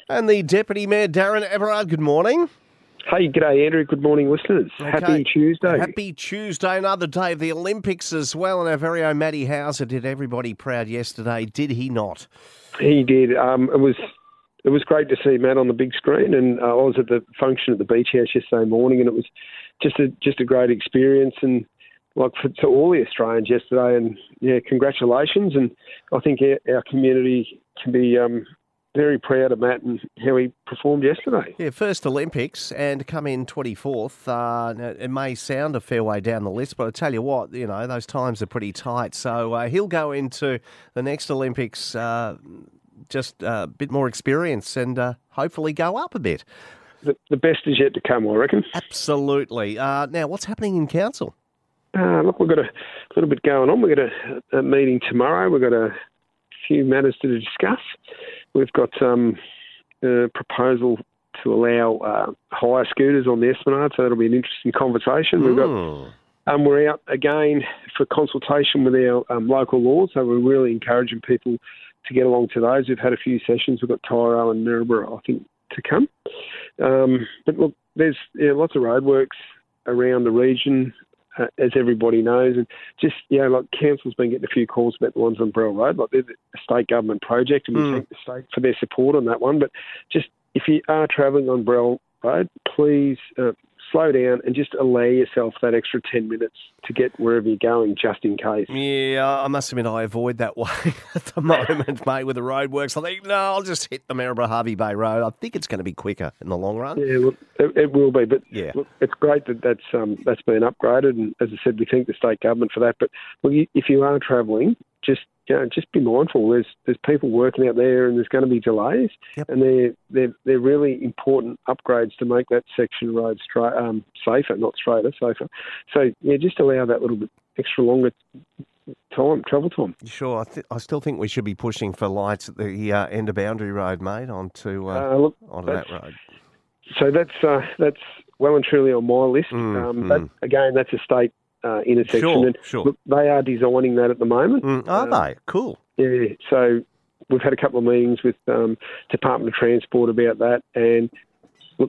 And the Deputy Mayor, Darren Everard, good morning. Hey, g'day, Andrew. Good morning, listeners. Okay. Happy Tuesday. Happy Tuesday, another day of the Olympics as well. And our very own Matty Hauser did everybody proud yesterday, did he not? He did. It was great to see Matt on the big screen, and I was at the function at the Beach House yesterday morning, and it was just a great experience, and to all the Australians yesterday, and yeah, congratulations. And I think our community can be very proud of Matt and how he performed yesterday. Yeah, first Olympics and to come in 24th. It may sound a fair way down the list, but I tell you what, those times are pretty tight. So he'll go into the next Olympics just a bit more experience and hopefully go up a bit. The best is yet to come, I reckon. Absolutely. Now, what's happening in council? Look, we've got a little bit going on. We've got a meeting tomorrow. We've got a few matters to discuss. We've got a proposal to allow hire scooters on the Esplanade, so that'll be an interesting conversation. We're out again for consultation with our local laws, so we're really encouraging people to get along to those. We've had a few sessions. We've got Tyro and Maryborough, I think, to come. But look, there's lots of roadworks around the region, as everybody knows, and just council's been getting a few calls about the ones on Brell Road. Like, they're a state government project, and we thank the state for their support on that one. But just if you are travelling on Brell Road, please slow down and just allow yourself that extra 10 minutes to get wherever you're going, just in case. Yeah, I must admit I avoid that way at the moment, mate, with the roadworks. I think, no, I'll just hit the Maryborough Harvey Bay Road. I think it's going to be quicker in the long run. Yeah, look, it will be. But yeah, look, it's great that's been upgraded. And as I said, we thank the state government for that. But look, if you are travelling, just be mindful. There's people working out there, and there's going to be delays. Yep. And they're really important upgrades to make that section of road safer, not straighter, safer. So yeah, just allow that little bit extra longer travel time. Sure, I still think we should be pushing for lights at the end of Boundary Road, mate, onto that road. So that's well and truly on my list. That's a state intersection. Sure. Look, they are designing that at the moment. Are they? Cool. Yeah, so we've had a couple of meetings with Department of Transport about that, and look,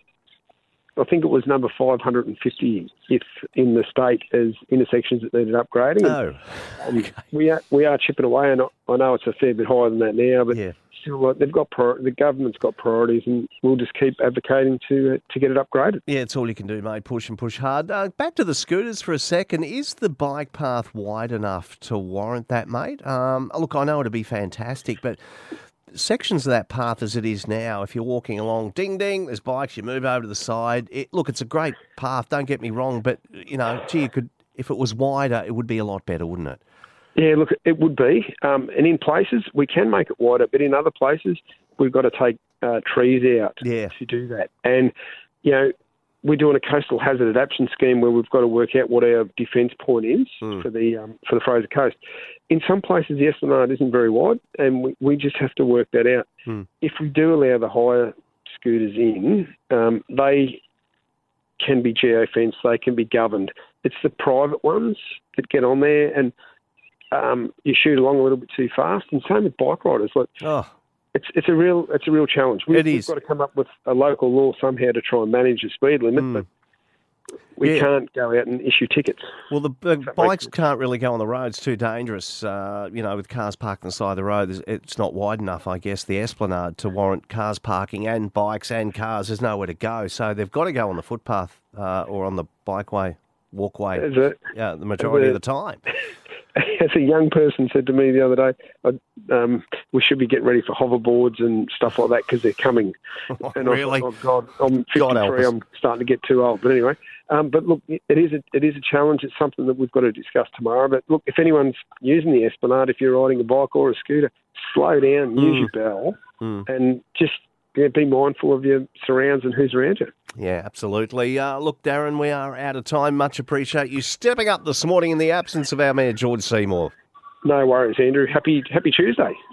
I think it was number 550 in the state as intersections that needed upgrading. Oh, okay. We are chipping away, and I know it's a fair bit higher than that now, but yeah. Still, they've got the government's got priorities, and we'll just keep advocating to get it upgraded. Yeah, it's all you can do, mate. Push and push hard. Back to the scooters for a second. Is the bike path wide enough to warrant that, mate? Look, I know it'd be fantastic, but sections of that path as it is now, if you're walking along, ding, ding, there's bikes, you move over to the side. It's a great path, don't get me wrong, but, if it was wider, it would be a lot better, wouldn't it? Yeah, look, it would be. And in places, we can make it wider, but in other places, we've got to take trees out to do that. And, we're doing a coastal hazard adaptation scheme where we've got to work out what our defence point is for the Fraser Coast. In some places, the Esplanade isn't very wide, and we just have to work that out. If we do allow the hire scooters in, they can be geo-fenced, they can be governed. It's the private ones that get on there, and you shoot along a little bit too fast. And same with bike riders. It's a real challenge. We've got to come up with a local law somehow to try and manage the speed limit, but we can't go out and issue tickets. Well, the bikes can't really go on the road. It's too dangerous. With cars parked on the side of the road, it's not wide enough, I guess, the Esplanade to warrant cars parking and bikes and cars. There's nowhere to go. So they've got to go on the footpath or on the walkway, the majority of the time. As a young person said to me the other day, we should be getting ready for hoverboards and stuff like that because they're coming. And really? I thought, God, I'm 53, I'm starting to get too old. But anyway, but look, it is a challenge. It's something that we've got to discuss tomorrow. But look, if anyone's using the Esplanade, if you're riding a bike or a scooter, slow down, use your bell, and just be mindful of your surrounds and who's around you. Yeah, absolutely. Look, Darren, we are out of time. Much appreciate you stepping up this morning in the absence of our Mayor, George Seymour. No worries, Andrew. Happy Tuesday.